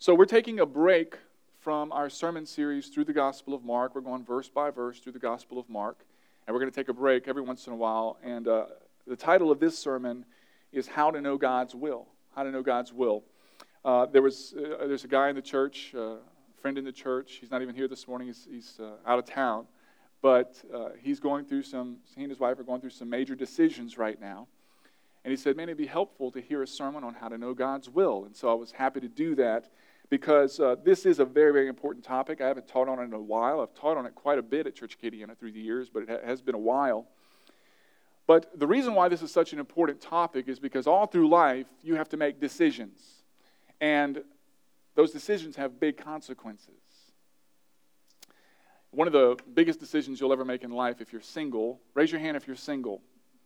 So we're taking a break from our sermon series through the Gospel of Mark. We're going verse by verse through the Gospel of Mark. And we're going to take a break every once in a while. And the title of this sermon is How to Know God's Will. How to Know God's Will. There's a guy in the church, a friend in the church. He's not even here this morning. He's out of town. But he and his wife are going through some major decisions right now. And he said, man, it'd be helpful to hear a sermon on how to know God's will. And so I was happy to do that because this is a very, very important topic. I haven't taught on it in a while. I've taught on it quite a bit at Church Acadiana through the years, but it has been a while. But the reason why this is such an important topic is because all through life, you have to make decisions. And those decisions have big consequences. One of the biggest decisions you'll ever make in life if you're single, raise your hand if you're single.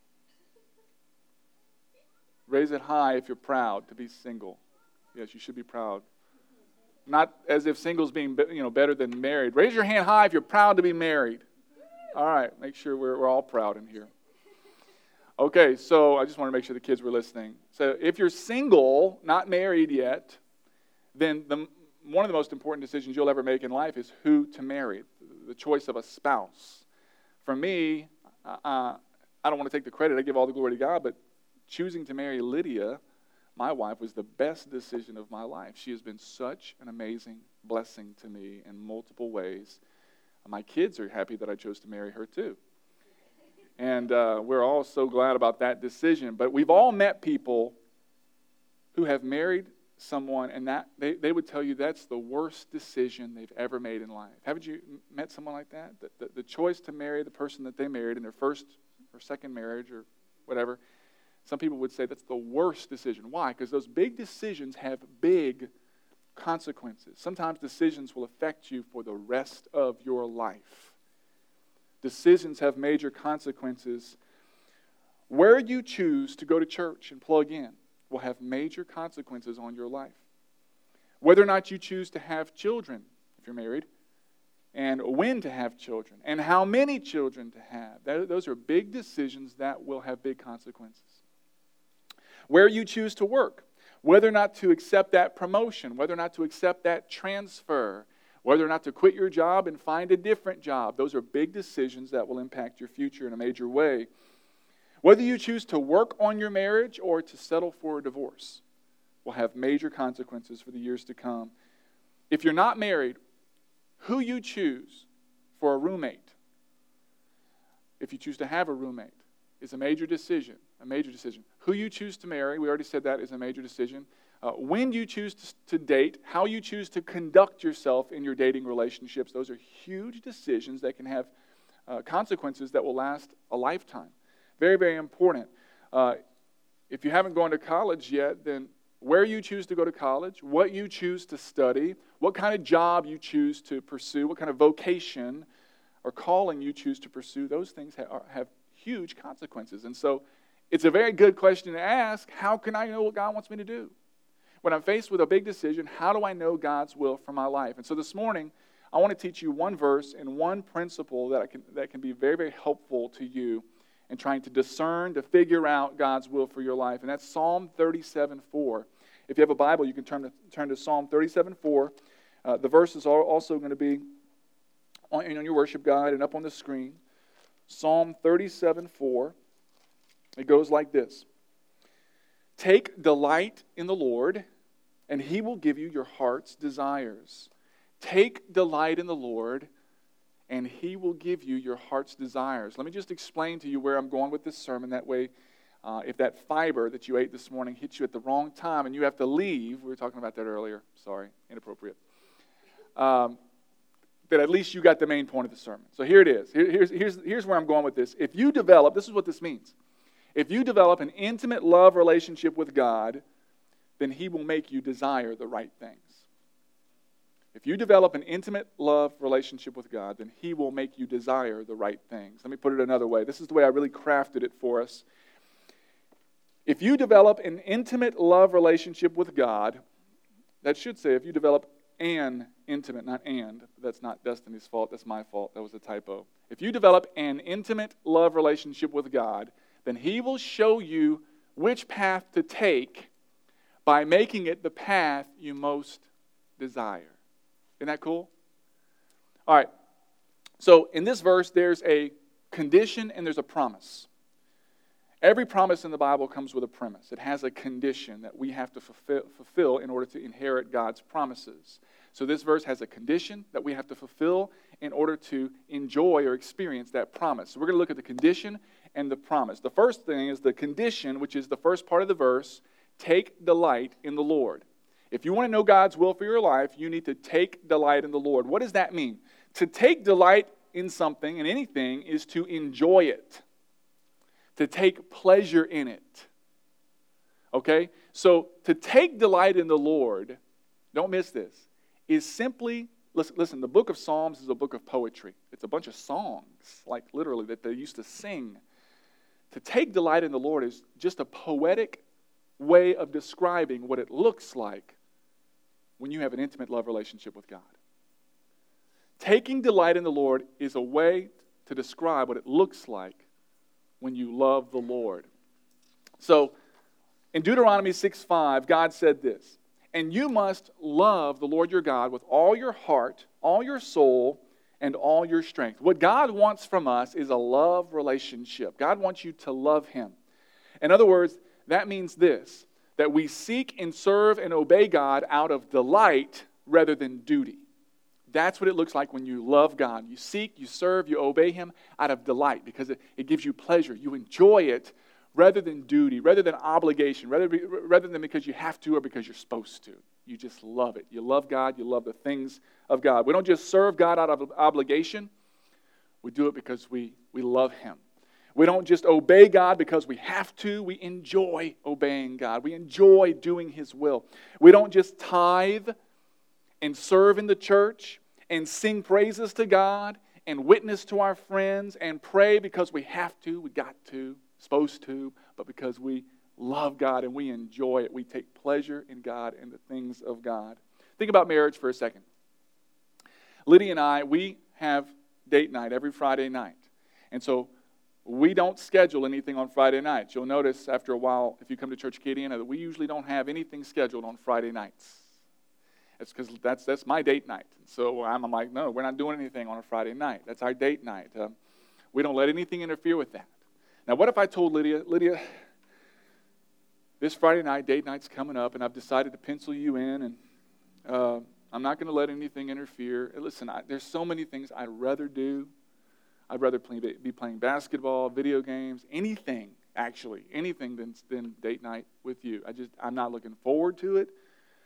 Raise it high if you're proud to be single. Yes, you should be proud. Not as if singles being better than married. Raise your hand high if you're proud to be married. All right, make sure we're all proud in here. Okay, so I just want to make sure the kids were listening. So if you're single, not married yet, then one of the most important decisions you'll ever make in life is who to marry, the choice of a spouse. For me, I don't want to take the credit. I give all the glory to God, but choosing to marry Lydia, my wife, was the best decision of my life. She has been such an amazing blessing to me in multiple ways. My kids are happy that I chose to marry her too. And we're all so glad about that decision. But we've all met people who have married someone, and that they would tell you that's the worst decision they've ever made in life. Haven't you met someone like that? The choice to marry the person that they married in their first or second marriage or whatever, some people would say that's the worst decision. Why? Because those big decisions have big consequences. Sometimes decisions will affect you for the rest of your life. Decisions have major consequences. Where you choose to go to church and plug in will have major consequences on your life. Whether or not you choose to have children, if you're married, and when to have children, and how many children to have. Those are big decisions that will have big consequences. Where you choose to work, whether or not to accept that promotion, whether or not to accept that transfer, whether or not to quit your job and find a different job. Those are big decisions that will impact your future in a major way. Whether you choose to work on your marriage or to settle for a divorce will have major consequences for the years to come. If you're not married, who you choose for a roommate, if you choose to have a roommate, is a major decision. A major decision. Who you choose to marry, we already said that is a major decision. When you choose to date, how you choose to conduct yourself in your dating relationships, those are huge decisions that can have consequences that will last a lifetime. Very, very important. If you haven't gone to college yet, then where you choose to go to college, what you choose to study, what kind of job you choose to pursue, what kind of vocation or calling you choose to pursue, those things have huge consequences. And so it's a very good question to ask, how can I know what God wants me to do? When I'm faced with a big decision, how do I know God's will for my life? And so this morning, I want to teach you one verse and one principle that can be very, very helpful to you in trying to discern, to figure out God's will for your life. And that's Psalm 37:4. If you have a Bible, you can turn to Psalm 37:4. The verses are also going to be on your worship guide and up on the screen. Psalm 37:4. It goes like this. Take delight in the Lord, and He will give you your heart's desires. Take delight in the Lord, and He will give you your heart's desires. Let me just explain to you where I'm going with this sermon. That way, if that fiber that you ate this morning hits you at the wrong time and you have to leave, we were talking about that earlier. Sorry, inappropriate. That at least you got the main point of the sermon. So here it is. Here's where I'm going with this. If you develop, this is what this means. If you develop an intimate love relationship with God, then He will make you desire the right things. If you develop an intimate love relationship with God, then He will make you desire the right things. Let me put it another way. This is the way I really crafted it for us. If you develop an intimate love relationship with God, that should say if you develop an intimate, not and. That's not Destiny's fault. That's my fault. That was a typo. If you develop an intimate love relationship with God, then He will show you which path to take by making it the path you most desire. Isn't that cool? All right. So in this verse, there's a condition and there's a promise. Every promise in the Bible comes with a premise. It has a condition that we have to fulfill in order to inherit God's promises. So this verse has a condition that we have to fulfill in order to enjoy or experience that promise. So we're going to look at the condition and the promise. The first thing is the condition, which is the first part of the verse. Take delight in the Lord. If you want to know God's will for your life, you need to take delight in the Lord. What does that mean? To take delight in something, in anything, is to enjoy it. To take pleasure in it. Okay? So to take delight in the Lord, don't miss this, is simply, listen, the book of Psalms is a book of poetry. It's a bunch of songs, like literally, that they used to sing. To take delight in the Lord is just a poetic way of describing what it looks like when you have an intimate love relationship with God. Taking delight in the Lord is a way to describe what it looks like when you love the Lord. So, in Deuteronomy 6:5, God said this, "And you must love the Lord your God with all your heart, all your soul, and all your strength." What God wants from us is a love relationship. God wants you to love Him. In other words, that means this, that we seek and serve and obey God out of delight rather than duty. That's what it looks like when you love God. You seek, you serve, you obey Him out of delight because it gives you pleasure. You enjoy it rather than duty, rather than obligation, rather than because you have to or because you're supposed to. You just love it. You love God. You love the things of God. We don't just serve God out of obligation. We do it because we love Him. We don't just obey God because we have to. We enjoy obeying God. We enjoy doing His will. We don't just tithe and serve in the church and sing praises to God and witness to our friends and pray because we have to, we got to, supposed to, but because we love God and we enjoy it. We take pleasure in God and the things of God. Think about marriage for a second. Lydia and I, we have date night every Friday night. And so we don't schedule anything on Friday nights. You'll notice after a while, if you come to Church Acadiana, that we usually don't have anything scheduled on Friday nights. It's because that's my date night. So I'm like, no, we're not doing anything on a Friday night. That's our date night. We don't let anything interfere with that. Now, what if I told Lydia, this Friday night, date night's coming up, and I've decided to pencil you in, and I'm not going to let anything interfere. Listen, there's so many things I'd rather do. I'd rather be playing basketball, video games, anything, actually, anything than date night with you. I'm not looking forward to it.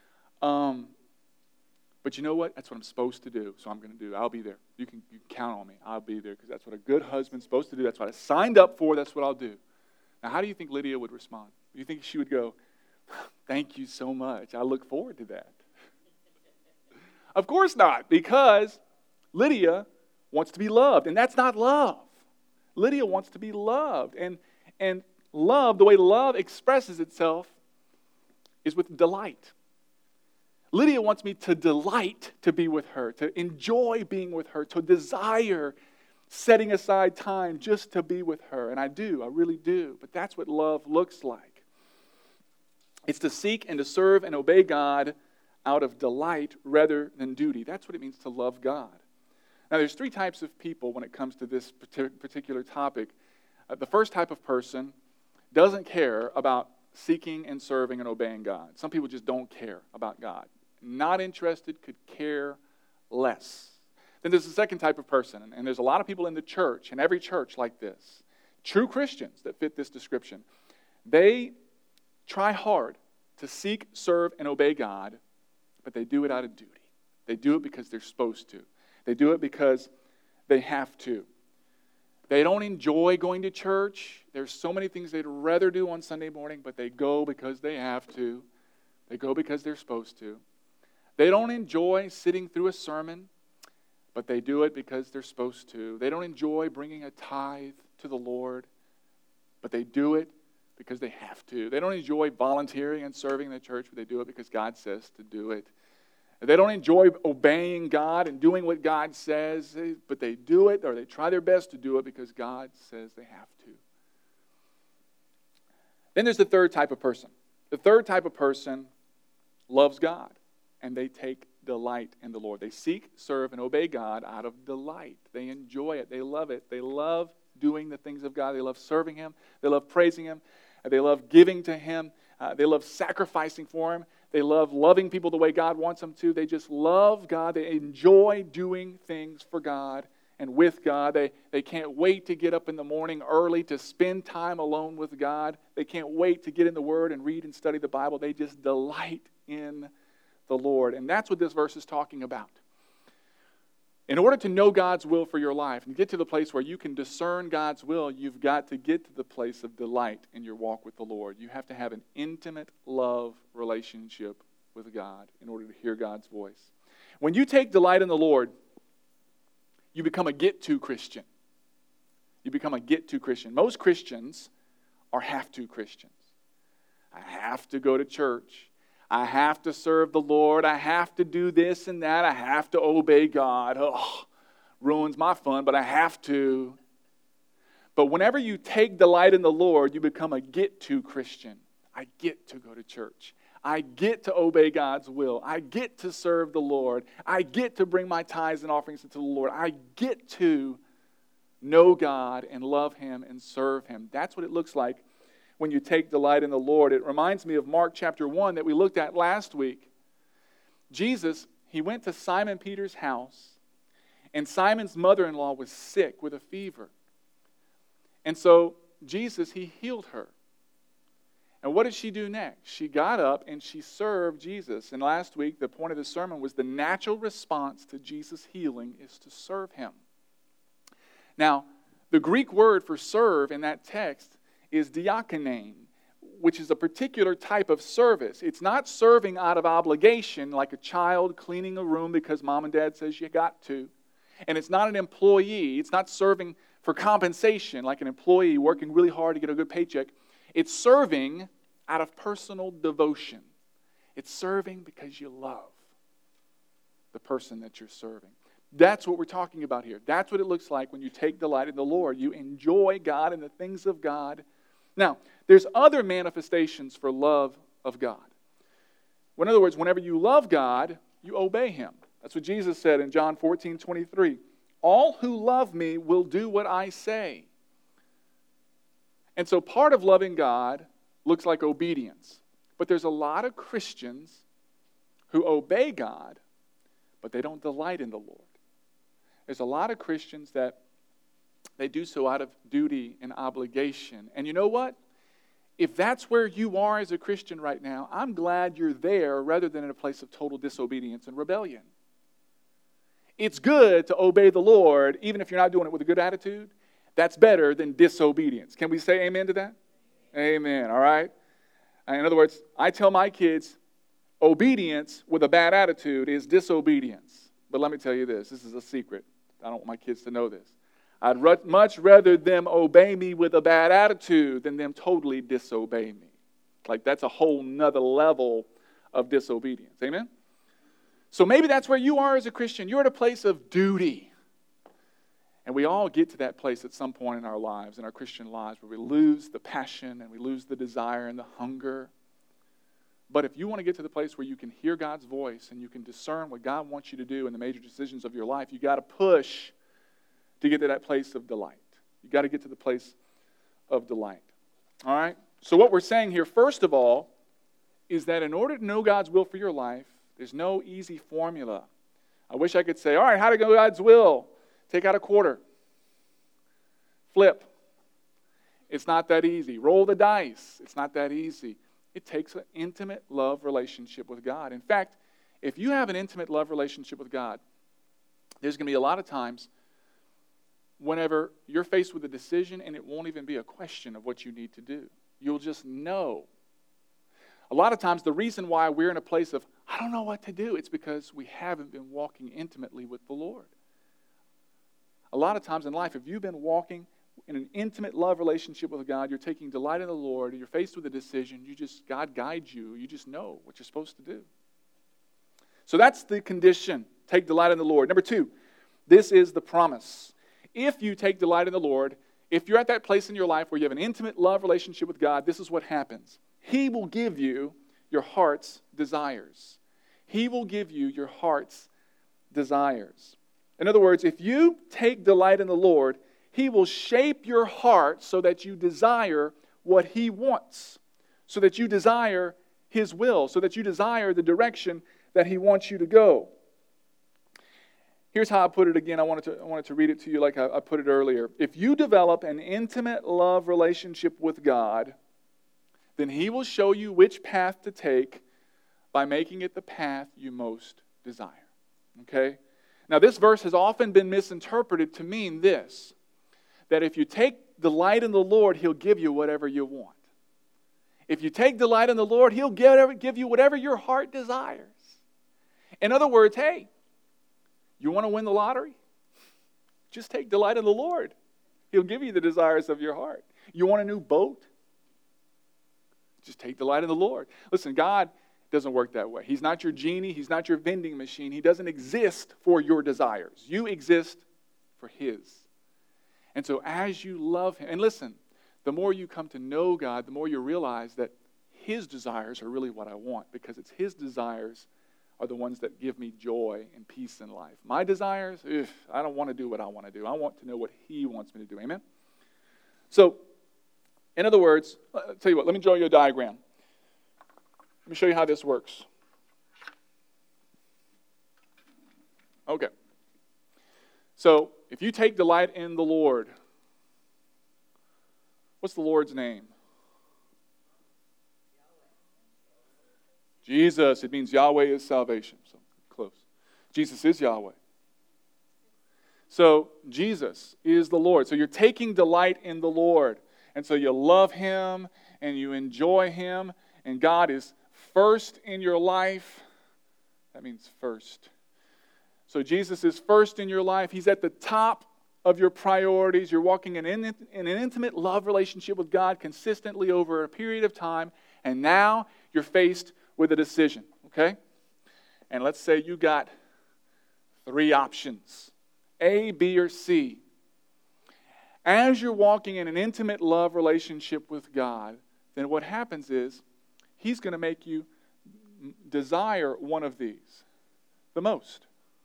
But you know what? That's what I'm supposed to do, so I'm going to do it. I'll be there. You can count on me. I'll be there because that's what a good husband's supposed to do. That's what I signed up for. That's what I'll do. Now, how do you think Lydia would respond? Do you think she would go, "Thank you so much. I look forward to that"? Of course not, because Lydia wants to be loved, and that's not love. Lydia wants to be loved, and love, the way love expresses itself, is with delight. Lydia wants me to delight to be with her, to enjoy being with her, to desire setting aside time just to be with her. And I really do. But that's what love looks like. It's to seek and to serve and obey God out of delight rather than duty. That's what it means to love God. Now, there's three types of people when it comes to this particular topic. The first type of person doesn't care about seeking and serving and obeying God. Some people just don't care about God. Not interested, could care less. Then there's the second type of person, and there's a lot of people in the church, in every church like this, true Christians that fit this description. They try hard to seek, serve, and obey God, but they do it out of duty. They do it because they're supposed to. They do it because they have to. They don't enjoy going to church. There's so many things they'd rather do on Sunday morning, but they go because they have to. They go because they're supposed to. They don't enjoy sitting through a sermon, but they do it because they're supposed to. They don't enjoy bringing a tithe to the Lord, but they do it because they have to. They don't enjoy volunteering and serving in the church, but they do it because God says to do it. They don't enjoy obeying God and doing what God says, but they do it, or they try their best to do it because God says they have to. Then there's the third type of person. The third type of person loves God, and they take delight in the Lord. They seek, serve, and obey God out of delight. They enjoy it. They love it. They love doing the things of God. They love serving Him. They love praising Him. They love giving to Him. They love sacrificing for Him. They love loving people the way God wants them to. They just love God. They enjoy doing things for God and with God. They can't wait to get up in the morning early to spend time alone with God. They can't wait to get in the Word and read and study the Bible. They just delight in the Lord. And that's what this verse is talking about. In order to know God's will for your life and get to the place where you can discern God's will, you've got to get to the place of delight in your walk with the Lord. You have to have an intimate love relationship with God in order to hear God's voice. When you take delight in the Lord, you become a get-to Christian. You become a get-to Christian. Most Christians are have-to Christians. I have to go to church. I have to serve the Lord. I have to do this and that. I have to obey God. Oh, ruins my fun, but I have to. But whenever you take delight in the Lord, you become a get-to Christian. I get to go to church. I get to obey God's will. I get to serve the Lord. I get to bring my tithes and offerings into the Lord. I get to know God and love Him and serve Him. That's what it looks like when you take delight in the Lord. It reminds me of Mark chapter 1 that we looked at last week. Jesus, He went to Simon Peter's house, and Simon's mother-in-law was sick with a fever. And so Jesus, He healed her. And what did she do next? She got up and she served Jesus. And last week, the point of the sermon was the natural response to Jesus' healing is to serve Him. Now, the Greek word for serve in that text is diakonein, which is a particular type of service. It's not serving out of obligation like a child cleaning a room because mom and dad says you got to. And it's not an employee. It's not serving for compensation like an employee working really hard to get a good paycheck. It's serving out of personal devotion. It's serving because you love the person that you're serving. That's what we're talking about here. That's what it looks like when you take delight in the Lord. You enjoy God and the things of God. Now, there's other manifestations for love of God. In other words, whenever you love God, you obey Him. That's what Jesus said in John 14:23. All who love me will do what I say. And so part of loving God looks like obedience. But there's a lot of Christians who obey God, but they don't delight in the Lord. There's a lot of Christians that they do so out of duty and obligation. And you know what? If that's where you are as a Christian right now, I'm glad you're there rather than in a place of total disobedience and rebellion. It's good to obey the Lord, even if you're not doing it with a good attitude. That's better than disobedience. Can we say amen to that? Amen, all right? In other words, I tell my kids, obedience with a bad attitude is disobedience. But let me tell you this is a secret. I don't want my kids to know this. I'd much rather them obey me with a bad attitude than them totally disobey me. Like that's a whole nother level of disobedience. Amen? So maybe that's where you are as a Christian. You're at a place of duty. And we all get to that place at some point in our lives, in our Christian lives, where we lose the passion and we lose the desire and the hunger. But if you want to get to the place where you can hear God's voice and you can discern what God wants you to do in the major decisions of your life, you got to push to get to that place of delight. You got to get to the place of delight. All right? So what we're saying here, first of all, is that in order to know God's will for your life, there's no easy formula. I wish I could say, all right, how to know God's will? Take out a quarter. Flip. It's not that easy. Roll the dice. It's not that easy. It takes an intimate love relationship with God. In fact, if you have an intimate love relationship with God, there's going to be a lot of times whenever you're faced with a decision and it won't even be a question of what you need to do. You'll just know. A lot of times the reason why we're in a place of, I don't know what to do, it's because we haven't been walking intimately with the Lord. A lot of times in life, if you've been walking in an intimate love relationship with God, you're taking delight in the Lord, you're faced with a decision, God guides you, you just know what you're supposed to do. So that's the condition. Take delight in the Lord. Number 2, this is the promise. If you take delight in the Lord, if you're at that place in your life where you have an intimate love relationship with God, this is what happens. He will give you your heart's desires. He will give you your heart's desires. In other words, if you take delight in the Lord, He will shape your heart so that you desire what He wants, so that you desire His will, so that you desire the direction that He wants you to go. Here's how I put it again. I wanted to read it to you like I put it earlier. If you develop an intimate love relationship with God, then He will show you which path to take by making it the path you most desire. Okay? Now, this verse has often been misinterpreted to mean this, that if you take delight in the Lord, He'll give you whatever you want. If you take delight in the Lord, He'll give you whatever your heart desires. In other words, hey, you want to win the lottery? Just take delight in the Lord. He'll give you the desires of your heart. You want a new boat? Just take delight in the Lord. Listen, God doesn't work that way. He's not your genie. He's not your vending machine. He doesn't exist for your desires. You exist for His. And so as you love Him, and listen, the more you come to know God, the more you realize that His desires are really what I want, because it's His desires are the ones that give me joy and peace in life. My desires, I don't want to do what I want to do. I want to know what He wants me to do. Amen? So, in other words, I'll tell you what, let me draw you a diagram. Let me show you how this works. Okay. So, if you take delight in the Lord, what's the Lord's name? Jesus. It means Yahweh is salvation. So, close. Jesus is Yahweh. So, Jesus is the Lord. So, you're taking delight in the Lord. And so, you love Him and you enjoy Him. And God is first in your life. That means first. So Jesus is first in your life. He's at the top of your priorities. You're walking in an intimate love relationship with God consistently over a period of time. And now you're faced with a decision. Okay? And let's say you got 3 options. A, B, or C. As you're walking in an intimate love relationship with God, then what happens is He's going to make you desire one of these the most.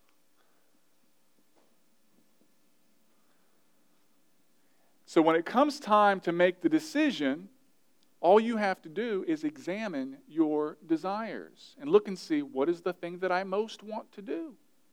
So when it comes time to make the decision, all you have to do is examine your desires and look and see, what is the thing that I most want to do?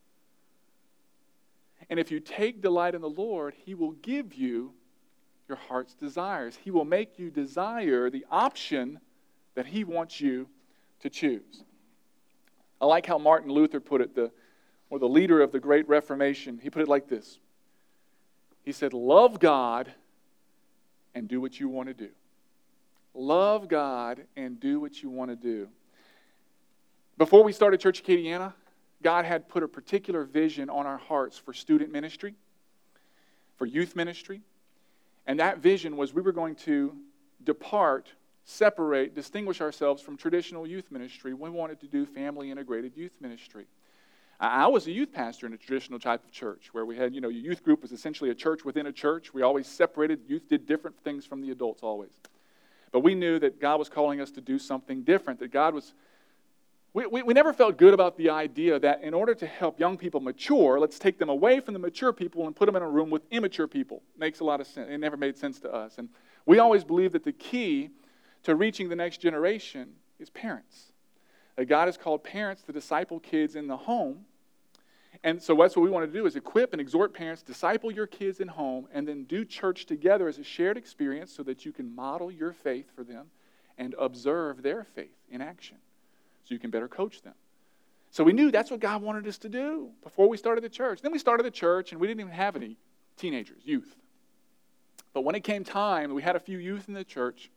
And if you take delight in the Lord, He will give you your heart's desires. He will make you desire the option that He wants you to choose. I like how Martin Luther put it, the leader of the Great Reformation. He put it like this. He said, love God and do what you want to do. Love God and do what you want to do. Before we started Church Acadiana, God had put a particular vision on our hearts for student ministry, for youth ministry. And that vision was we were going to separate, distinguish ourselves from traditional youth ministry. We wanted to do family-integrated youth ministry. I was a youth pastor in a traditional type of church where we had, your youth group was essentially a church within a church. We always separated. Youth did different things from the adults always. But we knew that God was calling us to do something different, that God was... We never felt good about the idea that in order to help young people mature, let's take them away from the mature people and put them in a room with immature people. Makes a lot of sense. It never made sense to us. And we always believed that the key to reaching the next generation is parents. That God has called parents to disciple kids in the home. And so that's what we want to do, is equip and exhort parents, disciple your kids in home, and then do church together as a shared experience so that you can model your faith for them and observe their faith in action so you can better coach them. So we knew that's what God wanted us to do before we started the church. Then we started the church, and we didn't even have any teenagers, youth. But when it came time, we had a few youth in the church.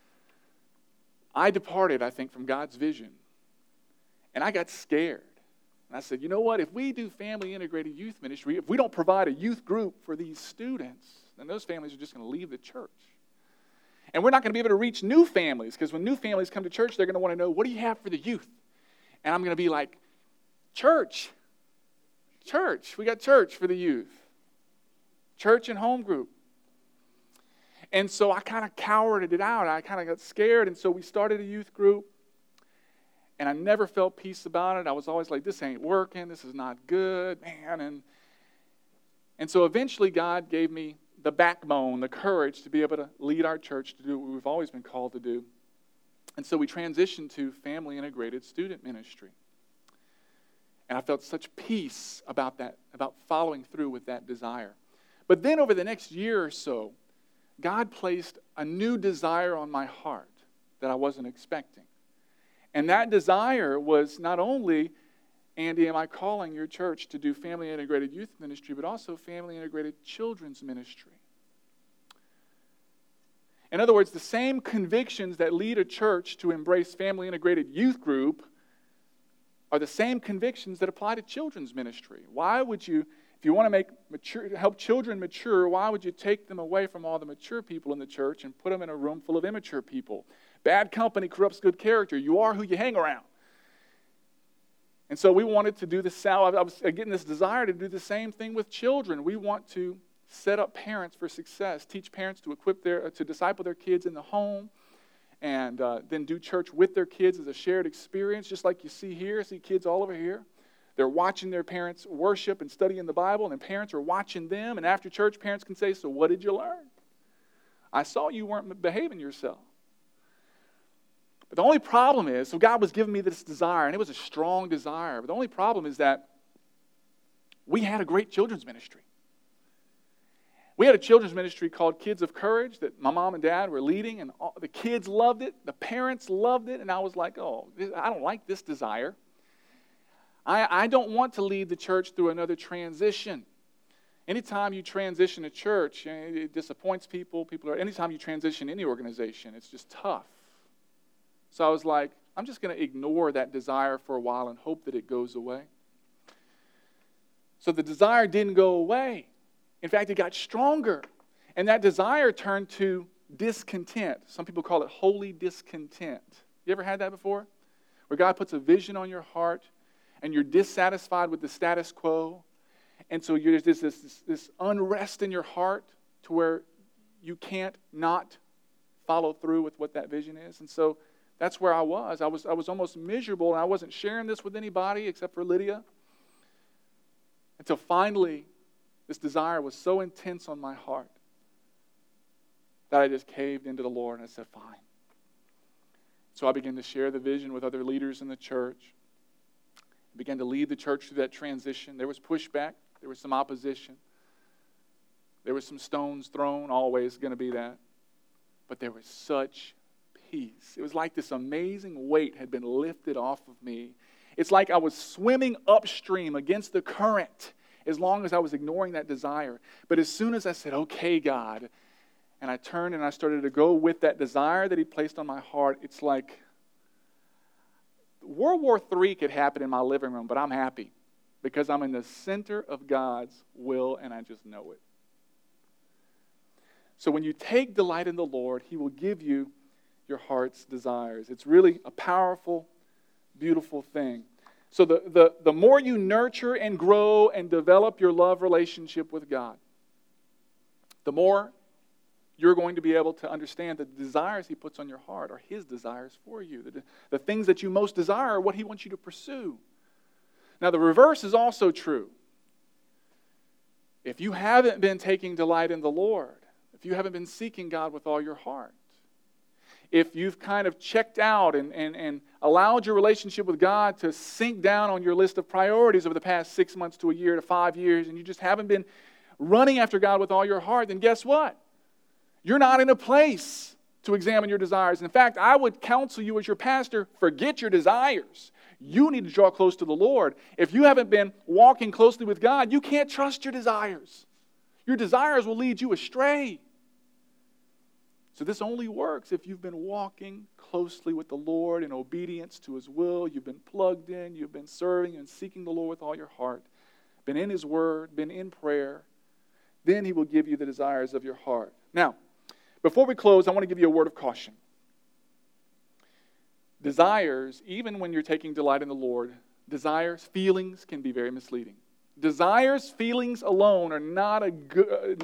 I departed, I think, from God's vision. And I got scared. And I said, you know what? If we do family-integrated youth ministry, if we don't provide a youth group for these students, then those families are just going to leave the church. And we're not going to be able to reach new families, because when new families come to church, they're going to want to know, what do you have for the youth? And I'm going to be like, church. We got church for the youth. Church and home group. And so I kind of cowered it out. I kind of got scared, and so we started a youth group. And I never felt peace about it. I was always like, this ain't working. This is not good, man. And so eventually God gave me the backbone, the courage to be able to lead our church to do what we've always been called to do. And so we transitioned to family integrated student ministry. And I felt such peace about that, about following through with that desire. But then over the next year or so, God placed a new desire on my heart that I wasn't expecting. And that desire was not only, Andy, am I calling your church to do family integrated youth ministry, but also family integrated children's ministry. In other words, the same convictions that lead a church to embrace family integrated youth group are the same convictions that apply to children's ministry. Why would you, if you want to help children mature, why would you take them away from all the mature people in the church and put them in a room full of immature people? Bad company corrupts good character. You are who you hang around. And so we wanted to do the I was getting this desire to do the same thing with children. We want to set up parents for success, teach parents to disciple their kids in the home, and then do church with their kids as a shared experience, just like you see here. See kids all over here. They're watching their parents worship and studying the Bible, and then parents are watching them. And after church, parents can say, so what did you learn? I saw you weren't behaving yourself. But the only problem is, so God was giving me this desire, and it was a strong desire. But the only problem is that we had a great children's ministry. We had a children's ministry called Kids of Courage that my mom and dad were leading, and the kids loved it, the parents loved it, and I was like, oh, I don't like this desire. I don't want to lead the church through another transition. Anytime you transition a church, it disappoints people. Anytime you transition any organization, it's just tough. So I was like, I'm just going to ignore that desire for a while and hope that it goes away. So the desire didn't go away. In fact, it got stronger. And that desire turned to discontent. Some people call it holy discontent. You ever had that before? Where God puts a vision on your heart and you're dissatisfied with the status quo. And so there's this unrest in your heart to where you can't not follow through with what that vision is. And so that's where I was. I was almost miserable, and I wasn't sharing this with anybody except for Lydia. Until finally, this desire was so intense on my heart that I just caved into the Lord and I said, fine. So I began to share the vision with other leaders in the church. I began to lead the church through that transition. There was pushback. There was some opposition. There was some stones thrown, always going to be that. But there was such peace. It was like this amazing weight had been lifted off of me. It's like I was swimming upstream against the current as long as I was ignoring that desire. But as soon as I said, okay, God, and I turned and I started to go with that desire that He placed on my heart, it's like World War III could happen in my living room, but I'm happy because I'm in the center of God's will and I just know it. So when you take delight in the Lord, He will give you your heart's desires. It's really a powerful, beautiful thing. So the more you nurture and grow and develop your love relationship with God, the more you're going to be able to understand that the desires He puts on your heart are His desires for you. The things that you most desire are what He wants you to pursue. Now, the reverse is also true. If you haven't been taking delight in the Lord, if you haven't been seeking God with all your heart, if you've kind of checked out and allowed your relationship with God to sink down on your list of priorities over the past 6 months to a year to 5 years, and you just haven't been running after God with all your heart, then guess what? You're not in a place to examine your desires. In fact, I would counsel you as your pastor, forget your desires. You need to draw close to the Lord. If you haven't been walking closely with God, you can't trust your desires. Your desires will lead you astray. So this only works if you've been walking closely with the Lord in obedience to His will. You've been plugged in. You've been serving and seeking the Lord with all your heart. Been in His Word. Been in prayer. Then He will give you the desires of your heart. Now, before we close, I want to give you a word of caution. Desires, even when you're taking delight in the Lord, desires, feelings can be very misleading. Desires, feelings alone are not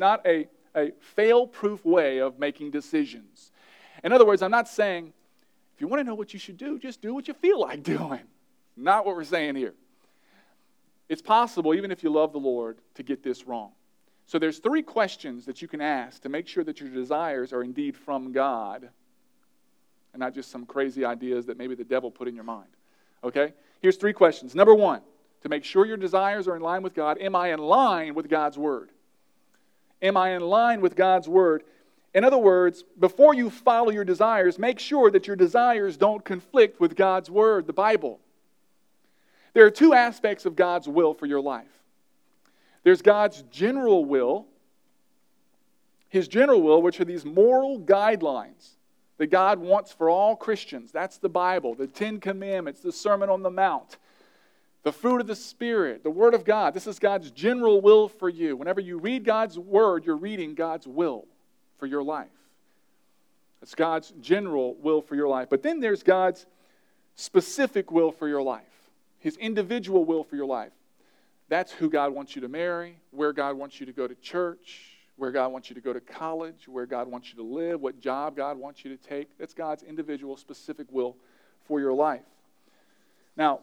a fail-proof way of making decisions. In other words, I'm not saying If you want to know what you should do, just do what you feel like doing. Not what we're saying here. It's possible, even if you love the Lord, to get this wrong. So there's 3 questions that you can ask to make sure that your desires are indeed from God and not just some crazy ideas that maybe the devil put in your mind. Okay? Here's 3 questions. Number 1, to make sure your desires are in line with God, am I in line with God's Word? Am I in line with God's Word? In other words, before you follow your desires, make sure that your desires don't conflict with God's Word, the Bible. There are 2 aspects of God's will for your life. There's God's general will, His general will, which are these moral guidelines that God wants for all Christians. That's the Bible, the 10 Commandments, the Sermon on the Mount, the fruit of the Spirit, the Word of God. This is God's general will for you. Whenever you read God's Word, you're reading God's will for your life. It's God's general will for your life. But then there's God's specific will for your life, His individual will for your life. That's who God wants you to marry, where God wants you to go to church, where God wants you to go to college, where God wants you to live, what job God wants you to take. That's God's individual, specific will for your life. Now,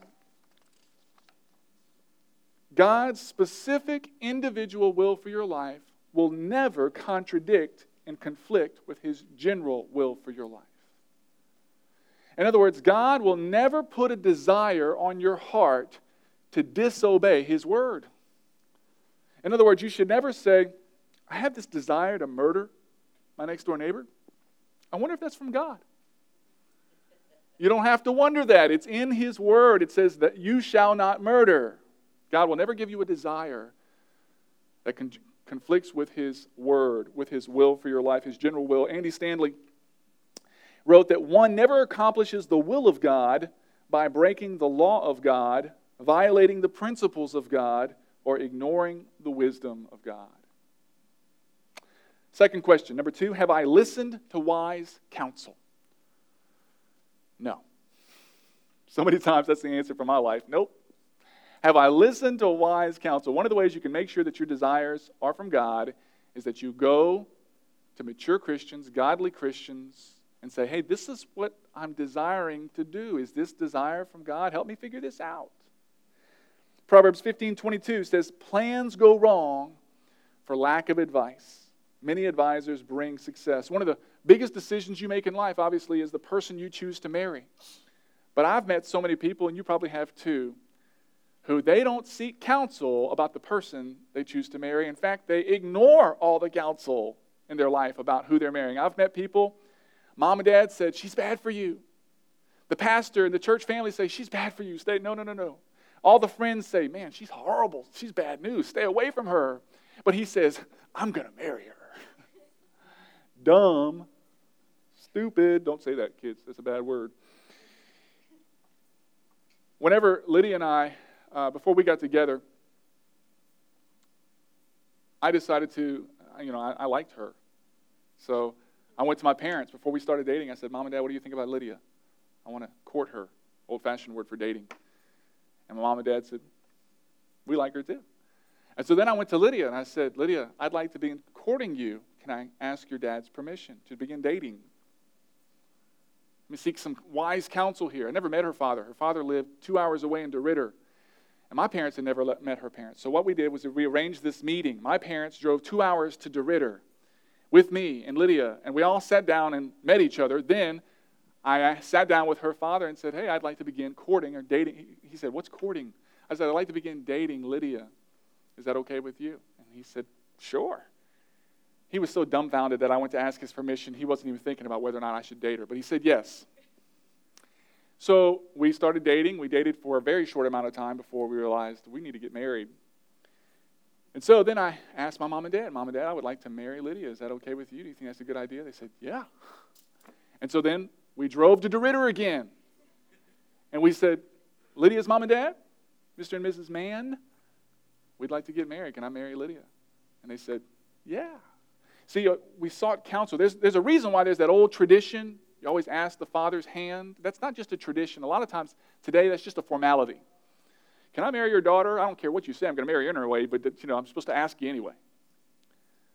God's specific individual will for your life will never contradict and conflict with His general will for your life. In other words, God will never put a desire on your heart to disobey His Word. In other words, you should never say, I have this desire to murder my next door neighbor. I wonder if that's from God. You don't have to wonder that. It's in His Word. It says that you shall not murder. God will never give you a desire that conflicts with His Word, with His will for your life, His general will. Andy Stanley wrote that one never accomplishes the will of God by breaking the law of God, violating the principles of God, or ignoring the wisdom of God. Second question, number 2, have I listened to wise counsel? No. So many times that's the answer for my life. Nope. Have I listened to wise counsel? One of the ways you can make sure that your desires are from God is that you go to mature Christians, godly Christians, and say, hey, this is what I'm desiring to do. Is this desire from God? Help me figure this out. Proverbs 15:22 says, plans go wrong for lack of advice. Many advisors bring success. One of the biggest decisions you make in life, obviously, is the person you choose to marry. But I've met so many people, and you probably have too, who they don't seek counsel about the person they choose to marry. In fact, they ignore all the counsel in their life about who they're marrying. I've met people, mom and dad said, she's bad for you. The pastor and the church family say, she's bad for you. Stay. No. All the friends say, man, she's horrible. She's bad news. Stay away from her. But he says, I'm going to marry her. Dumb, stupid. Don't say that, kids. That's a bad word. Whenever Lydia and I, before we got together, I decided to, I liked her. So I went to my parents before we started dating. I said, Mom and Dad, what do you think about Lydia? I want to court her. Old-fashioned word for dating. And my mom and dad said, we like her too. And so then I went to Lydia and I said, Lydia, I'd like to begin courting you. Can I ask your dad's permission to begin dating? Let me seek some wise counsel here. I never met her father. Her father lived 2 hours away in DeRidder. And my parents had never met her parents. So what we did was we arranged this meeting. My parents drove 2 hours to DeRidder with me and Lydia. And we all sat down and met each other. Then I sat down with her father and said, hey, I'd like to begin courting or dating. He said, what's courting? I said, I'd like to begin dating Lydia. Is that okay with you? And he said, sure. He was so dumbfounded that I went to ask his permission. He wasn't even thinking about whether or not I should date her. But he said yes. So we started dating. We dated for a very short amount of time before we realized we need to get married. And so then I asked my mom and dad, Mom and Dad, I would like to marry Lydia. Is that okay with you? Do you think that's a good idea? They said, yeah. And so then we drove to DeRidder again. And we said, Lydia's mom and dad, Mr. and Mrs. Mann, we'd like to get married. Can I marry Lydia? And they said, yeah. See, we sought counsel. There's a reason why there's that old tradition. You always ask the father's hand. That's not just a tradition. A lot of times today, that's just a formality. Can I marry your daughter? I don't care what you say. I'm going to marry her anyway, but I'm supposed to ask you anyway.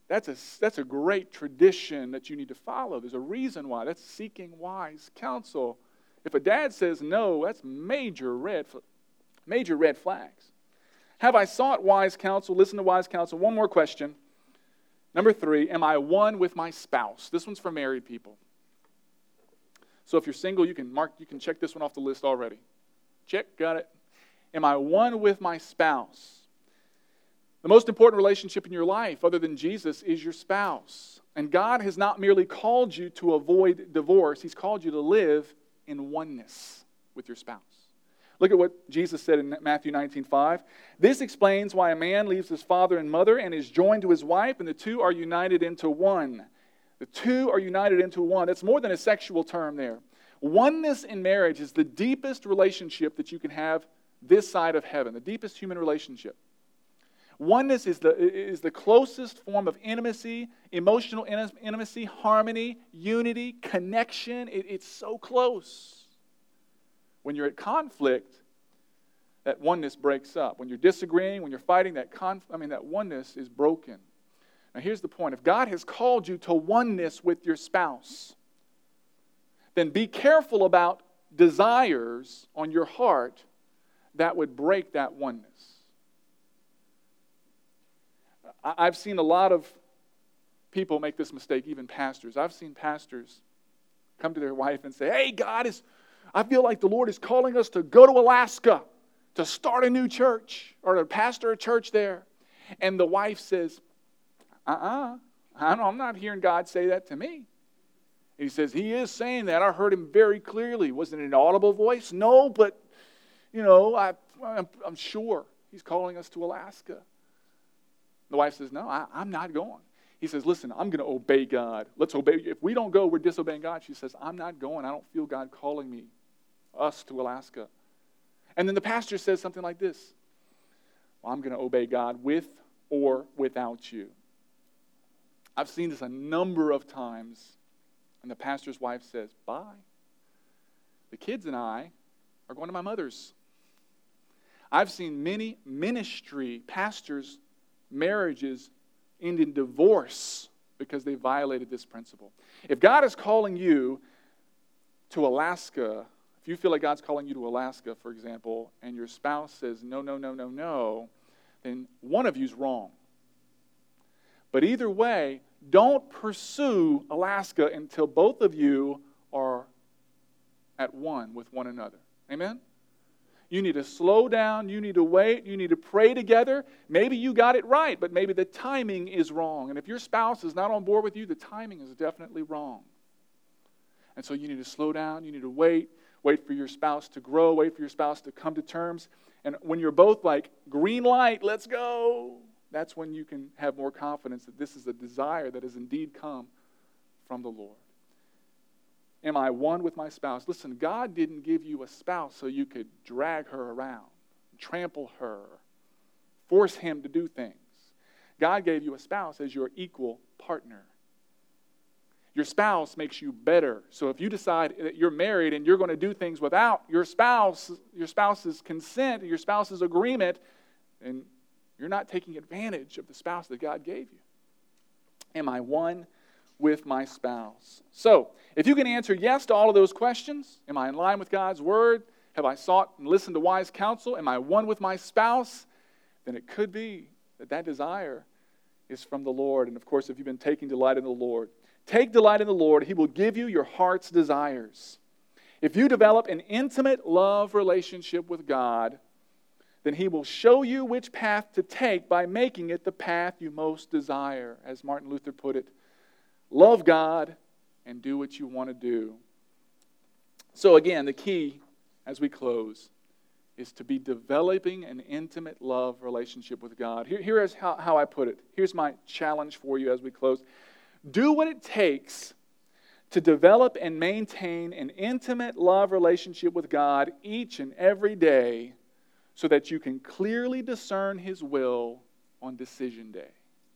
That's a great tradition that you need to follow. There's a reason why. That's seeking wise counsel. If a dad says no, that's major red flags. Have I sought wise counsel? Listen to wise counsel. One more question. Number 3, am I one with my spouse? This one's for married people. So if you're single, you can check this one off the list already. Check, got it. Am I one with my spouse? The most important relationship in your life, other than Jesus, is your spouse. And God has not merely called you to avoid divorce. He's called you to live in oneness with your spouse. Look at what Jesus said in Matthew 19:5. This explains why a man leaves his father and mother and is joined to his wife, and the two are united into one. The two are united into one. That's more than a sexual term there. Oneness in marriage is the deepest relationship that you can have this side of heaven, the deepest human relationship. Oneness is the closest form of intimacy, emotional intimacy, harmony, unity, connection. It's so close. When you're at conflict, that oneness breaks up. When you're disagreeing, when you're fighting, that oneness is broken. Now here's the point. If God has called you to oneness with your spouse, then be careful about desires on your heart that would break that oneness. I've seen a lot of people make this mistake, even pastors. I've seen pastors come to their wife and say, hey, I feel like the Lord is calling us to go to Alaska to start a new church or to pastor a church there. And the wife says, I'm not hearing God say that to me. He says, he is saying that. I heard him very clearly. Wasn't it an audible voice? No, but, I'm sure he's calling us to Alaska. The wife says, no, I'm not going. He says, listen, I'm going to obey God. Let's obey. If we don't go, we're disobeying God. She says, I'm not going. I don't feel God calling us to Alaska. And then the pastor says something like this. Well, I'm going to obey God with or without you. I've seen this a number of times. And the pastor's wife says, bye. The kids and I are going to my mother's. I've seen many ministry pastors' marriages end in divorce because they violated this principle. If God is calling you to Alaska, if you feel like God's calling you to Alaska, for example, and your spouse says, no, then one of you's wrong. But either way, don't pursue Alaska until both of you are at one with one another. Amen? You need to slow down. You need to wait. You need to pray together. Maybe you got it right, but maybe the timing is wrong. And if your spouse is not on board with you, the timing is definitely wrong. And so you need to slow down. You need to wait for your spouse to grow, wait for your spouse to come to terms. And when you're both like, green light, let's go, that's when you can have more confidence that this is a desire that has indeed come from the Lord. Am I one with my spouse? Listen, God didn't give you a spouse so you could drag her around, trample her, force him to do things. God gave you a spouse as your equal partner. Your spouse makes you better. So if you decide that you're married and you're going to do things without your spouse's consent, your spouse's agreement, then you're not taking advantage of the spouse that God gave you. Am I one with my spouse? So, if you can answer yes to all of those questions, am I in line with God's word? Have I sought and listened to wise counsel? Am I one with my spouse? Then it could be that desire is from the Lord. And of course, if you've been taking delight in the Lord, take delight in the Lord. He will give you your heart's desires. If you develop an intimate love relationship with God, then He will show you which path to take by making it the path you most desire. As Martin Luther put it, love God and do what you want to do. So again, the key as we close is to be developing an intimate love relationship with God. Here is how I put it. Here's my challenge for you as we close. Do what it takes to develop and maintain an intimate love relationship with God each and every day so that you can clearly discern His will on decision day.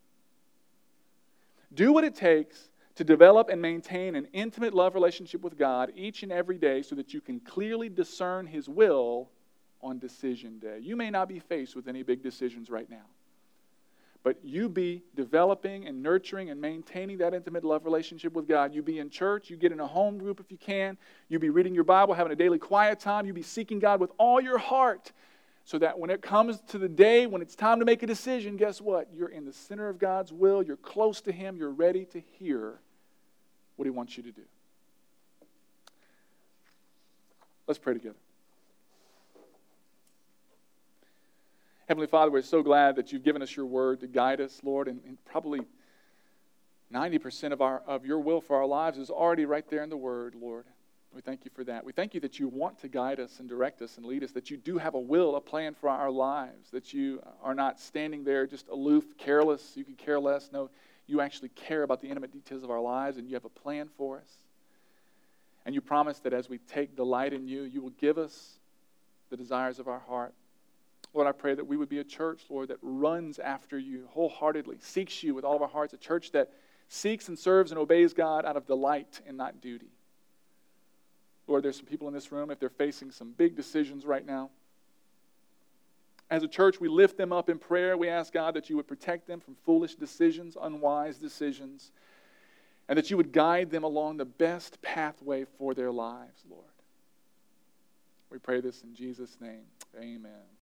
Do what it takes to develop and maintain an intimate love relationship with God each and every day so that you can clearly discern His will on decision day. You may not be faced with any big decisions right now, But you be developing and nurturing and maintaining that intimate love relationship with God. You be in church. You get in a home group if you can. You be reading your Bible, having a daily quiet time. You be seeking God with all your heart so that when it comes to the day, when it's time to make a decision, guess what? You're in the center of God's will. You're close to Him. You're ready to hear what He wants you to do. Let's pray together. Heavenly Father, we're so glad that you've given us your word to guide us, Lord, and probably 90% of your will for our lives is already right there in the word, Lord. We thank you for that. We thank you that you want to guide us and direct us and lead us, that you do have a will, a plan for our lives, that you are not standing there just aloof, careless, you can care less. No, you actually care about the intimate details of our lives, and you have a plan for us. And you promise that as we take delight in you, you will give us the desires of our heart. Lord, I pray that we would be a church, Lord, that runs after you wholeheartedly, seeks you with all of our hearts, a church that seeks and serves and obeys God out of delight and not duty. Lord, there's some people in this room, if they're facing some big decisions right now, as a church, we lift them up in prayer. We ask, God, that you would protect them from foolish decisions, unwise decisions, and that you would guide them along the best pathway for their lives, Lord. We pray this in Jesus' name. Amen.